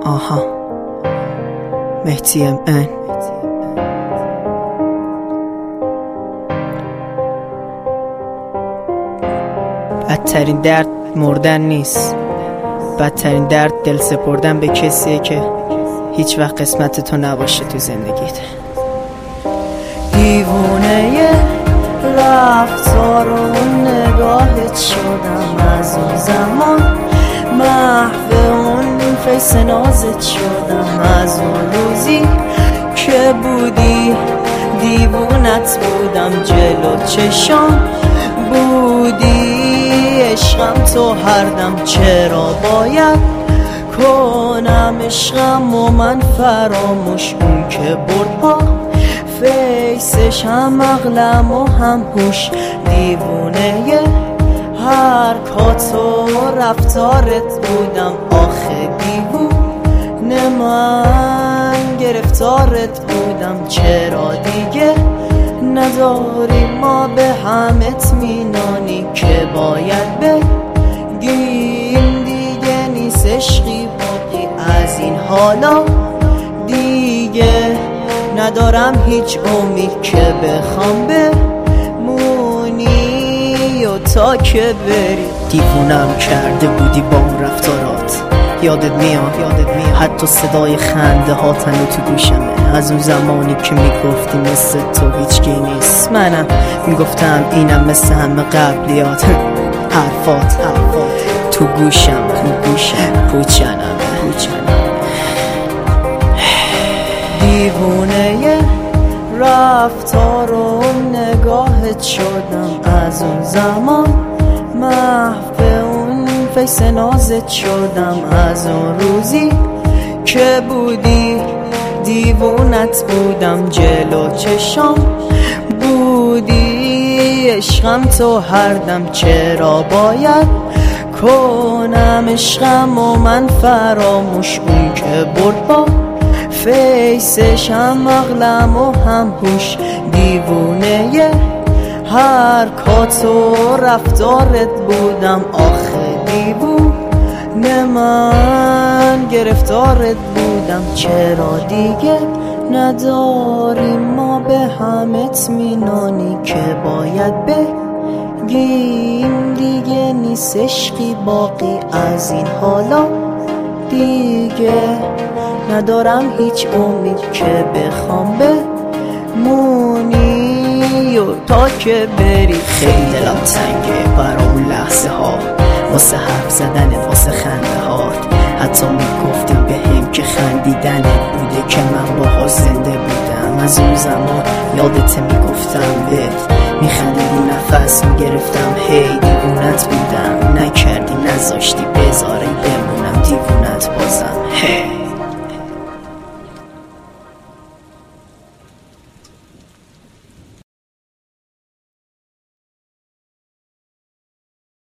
آها مهدی MN. بدترین درد مردن نیست، بدترین درد دل سپردن به کسیه که هیچ وقت قسمت تو نباشه تو زندگیت. دیوونه رفتار و نگاهت شدم، از اون زمان محو اون فیس نازت شدم، از اون روزی که بودی دیوونت بودم، جلو چشام بودی عشقم تو هر دم. چرا باید کنم عشقم و من فراموش، اون که برد پا فیسش هم عقلم و هم هوش. دیوونه حرکات و رفتارت بودم، آخه دیوونه من گرفتارت بودم. چرا دیگه نداری ما به هم اطمینانی که باید بگیم دیگه نیست عشقی باقی از این حالا. دیگه ندارم هیچ امید که بخوام بمونی و تا که بری. دیوونم کرده بودی با اون رفتارات، یادت میاد حتی صدای خنده هات هنو تو گوشمه، از اون زمانی که میگفتی مثل تو هیچکی نیست. منم میگفتم اینم مثل همه قبلیات، حرفات تو گوشم پوچنم. دیوونه رفتار و نگاهت شدم، از اون زمان محو اون فیس نازت شدم، از اون روزی که بودی دیوونت بودم، جلو چشام بودی عشقم تو هر دم. چرا باید کنم عشقم و من فراموش، اون که برد با فیسش هم عقلم و هم هوش. دیوونه حرکات و رفتارت بودم، آخه دیوونه من گرفتارت بودم. چرا دیگه نداریم ما به هم اطمینانی که باید بگیم دیگه نیست عشقی باقی از این حالا. دیگه ندارم هیچ امید که بخوام بمونی و تا که بری. خیلی دلم تنگه برای اون لحظه ها، واسه حرف زدنت، واسه خنده هات. حتی میگفتی بهم که خندیدنت بوده که من باهاش زنده بودم. از اون زمان یادت میگفتم بهت، میخندیدی نفس میگرفتم، هی دیوونت بودم، نکردی نذاشتی